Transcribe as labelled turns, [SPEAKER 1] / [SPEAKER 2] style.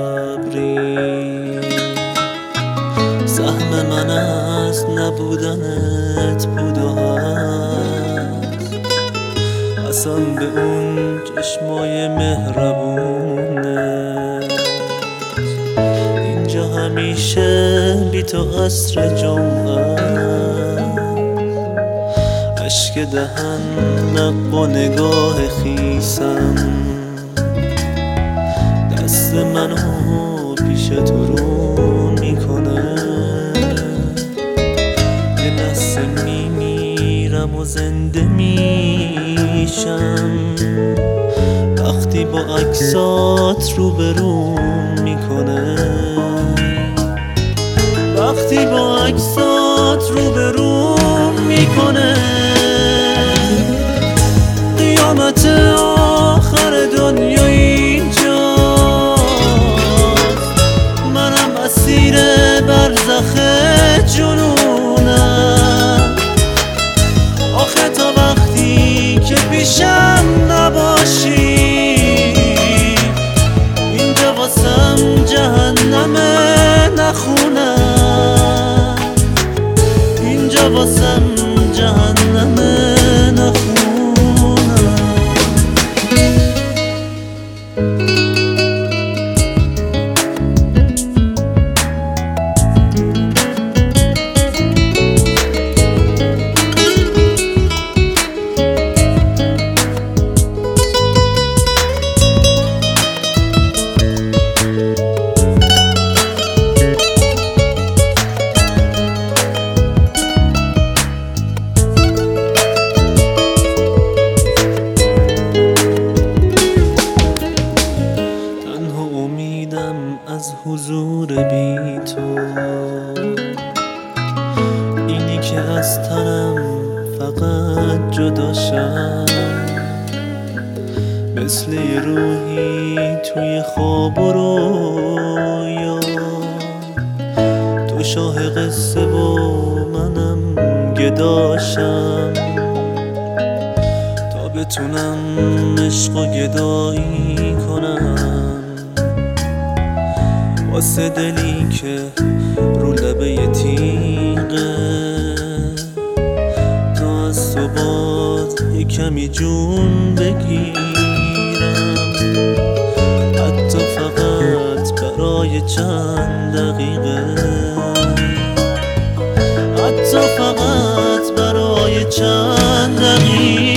[SPEAKER 1] ابری. سهم من از نبودنت بود و هست، قسم به اون چشمای مهربونت. اینجا همیشه بی تو عصر جمعه، عشق دهن نق و نگاه خیسم. دست منو پیش تو رو میکنه، یه لحظه میمیرم و زنده میشم وقتی با عکسات روبروم میکنه. وقتی با عکسات روبروم میکنه. قیامت آخر دنیا اینجاست، منم اسیر برزخ جنونم. آخه تا وقتی که پیشم نباشی، اینجا واسم جهنمه نخونم. اینجا واسم جهنمه نخونم. از حضور بی تو، اینی که از تنم فقط جدا شد، مثل یه روحی توی خواب و رویا. تو شاه قصه و منم گداشم، تا بتونم عشق و گدایی کنم واسه دلی که رو لبه تیغه. تا از تو باز یه کمی جون بگیرم، حتی فقط برای چند دقیقه، حتی فقط برای چند دقیقه.